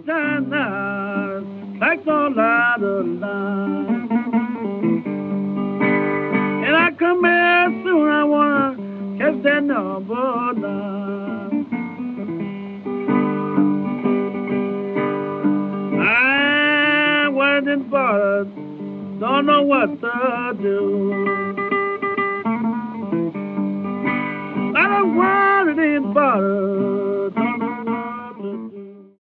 Montana, like all out of line. And I come here soon, I wanna catch that number 9. I'm worried but don't know what to do.